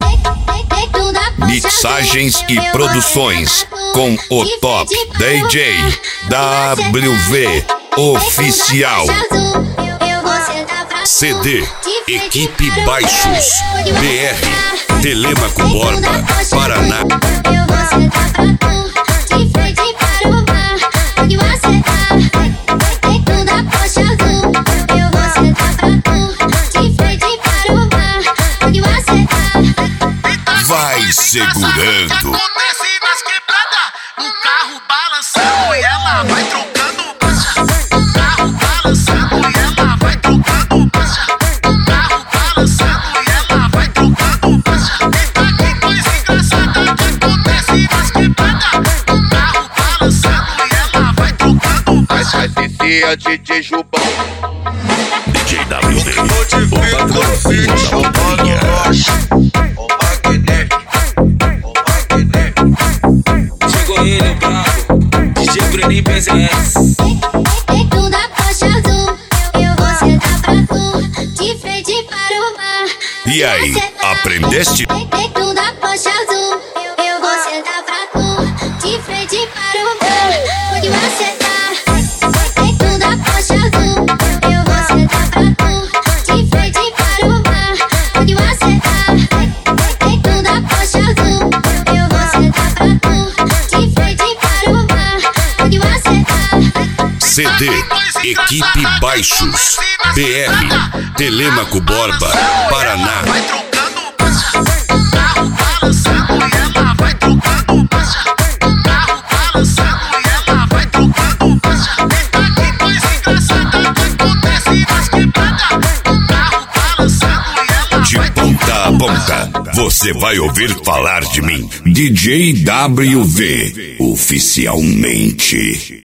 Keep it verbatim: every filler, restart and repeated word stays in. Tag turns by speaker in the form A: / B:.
A: Mixagens e produções com o top D J W V Oficial. C D Equipe Baixos B R Telêmaco Borba, Paraná. Vai segurando.
B: Acontece nas quebradas, o carro balançando e ela vai trocando marcha. O carro balançando e ela vai trocando marcha. O carro balançando e ela vai trocando marcha. Eita, que coisa engraçada que acontece nas quebradas. O carro balançando e ela vai trocando marcha.
C: Esse é D J Jubão,
A: D J W V,
C: o patrãozinho da bolinha.
D: Chegou ele, o brabo, D J Bruninho P Z S.
E: Dentro da Porsche azul, eu vou sentar pra tu, de frente para o mar.
A: E aí, aprendeste?
E: Dentro da Porsche azul, eu vou sentar pra tu, de frente para o mar. Onde você tá? Dentro da Porsche azul, eu vou sentar pra tu, de frente para o mar. Onde você tá? Dentro da Porsche azul, eu vou sentar pra tu, de frente para o mar. Onde você tá?
A: C D Equipe Baixos B R Telêmaco Borba, Paraná.
B: Vai trocando marcha. O carro balançando e ela vai trocando marcha. O carro balançando e ela vai trocando marcha. Eita, que coisa engraçada que acontece nas quebradas. O carro balançando e ela
A: De
B: vai
A: ponta a ponta, você vai ouvir falar de mim, D J W V Oficialmente.